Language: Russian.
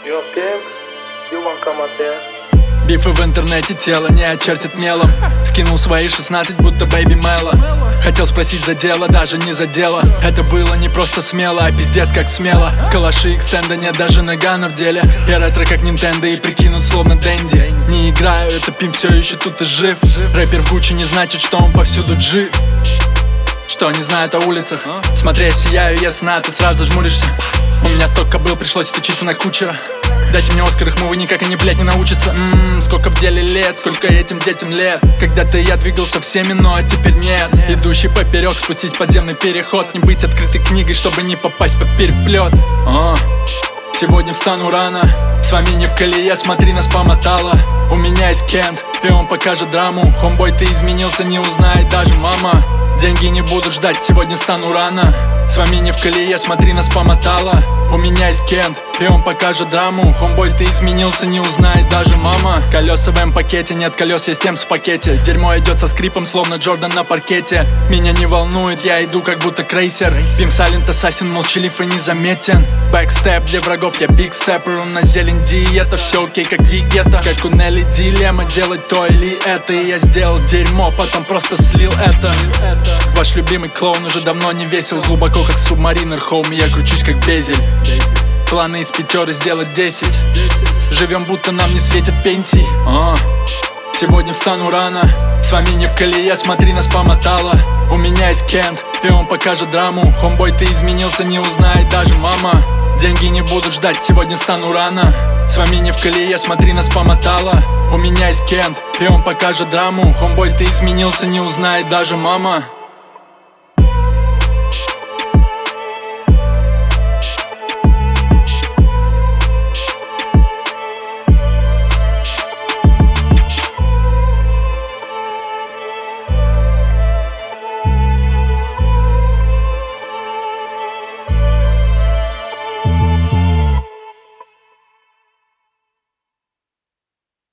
Yo, pimp, you want come out there? Бифы в интернете, тело не очертит мелом. Скинул свои 16, будто Baby Mello. Хотел спросить за дело, даже не за дело. Это было не просто смело, а пиздец как смело. Калаши экстенда, нет даже нагана в деле. Я ретро как Nintendo и прикинут словно Дэнди. Не играю, это пимп все еще тут и жив. Рэпер в Гуччи не значит, что он повсюду G. Что не знает о улицах. Смотря сияю ясно, ты сразу жмуришься. У меня столько был, пришлось отучиться на кучера. Дайте мне Оскар, их вы никак они, блядь, не научатся. Сколько в деле лет, сколько этим детям лет. Когда-то я двигался всеми, но теперь нет. Идущий поперек, спустить подземный переход. Не быть открытой книгой, чтобы не попасть под переплет. Сегодня встану рано, с вами не в колее, смотри, нас помотало. У меня есть Кент, и он покажет драму. Хомбой, ты изменился, не узнает даже мама. Деньги не будут ждать, сегодня стану рано. С вами не в колее, смотри, нас помотало. У меня есть Кент, и он покажет драму. Хомбой, ты изменился, не узнает даже мама. Колеса в М-пакете, нет колес, есть Темс в пакете. Дерьмо идет со скрипом, словно Джордан на паркете. Меня не волнует, я иду как будто крейсер. Пим Сайлент Ассасин, молчалив и незаметен. Бэкстеп для врагов, я биг степпер. На зелень диета, все окей, как Вегета. Как у Нелли дилемма, делать то или это. И я сделал дерьмо, потом просто слил это. Ваш любимый клоун уже давно не весел. Глубоко как субмаринер, хоуми, я кручусь как безель. Планы из пятеры сделать 10. Живем, будто нам не светят пенсии. Сегодня встану рано, с вами не в колее, смотри, нас помотало. У меня есть Кент, и он покажет драму. Хомбой, ты изменился, не узнает даже мама. Деньги не будут ждать, сегодня стану рано. С вами не в колее, смотри, нас помотало. У меня есть Кент, и он покажет драму. Хомбой, ты изменился, не узнает даже мама.